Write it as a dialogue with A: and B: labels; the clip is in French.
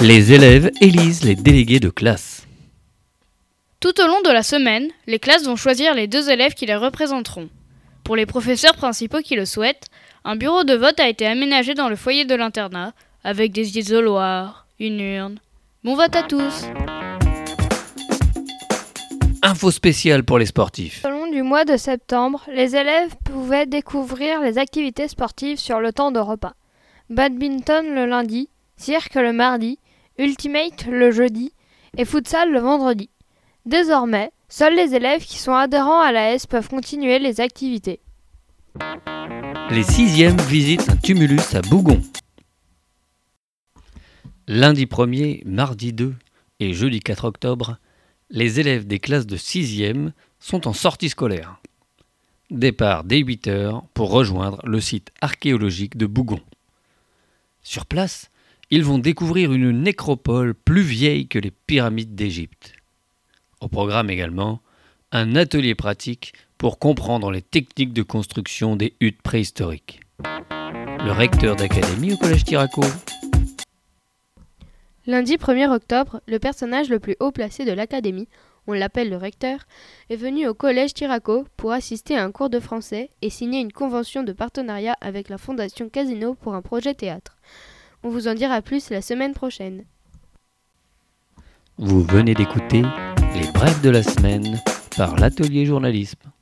A: Les élèves élisent les délégués de classe.
B: Tout au long de la semaine, les classes vont choisir les 2 élèves qui les représenteront. Pour les professeurs principaux qui le souhaitent, un bureau de vote a été aménagé dans le foyer de l'internat, avec des isoloirs, une urne. Bon vote à tous!
A: Info spéciale pour les sportifs.
C: Tout au long du mois de septembre, les élèves pouvaient découvrir les activités sportives sur le temps de repas. Badminton le lundi, cirque le mardi, ultimate le jeudi et futsal le vendredi. Désormais, seuls les élèves qui sont adhérents à l'AS peuvent continuer les activités.
A: Les 6e visitent un tumulus à Bougon. Lundi 1er, mardi 2 et jeudi 4 octobre, les élèves des classes de 6e sont en sortie scolaire. Départ dès 8h pour rejoindre le site archéologique de Bougon. Sur place, ils vont découvrir une nécropole plus vieille que les pyramides d'Égypte. Au programme également, un atelier pratique pour comprendre les techniques de construction des huttes préhistoriques. Le recteur d'académie au collège Tiraco.
C: Lundi 1er octobre, le personnage le plus haut placé de l'académie, on l'appelle le recteur, est venu au collège Tiraco pour assister à un cours de français et signer une convention de partenariat avec la Fondation Casino pour un projet théâtre. On vous en dira plus la semaine prochaine.
A: Vous venez d'écouter les brèves de la semaine par l'atelier journalisme.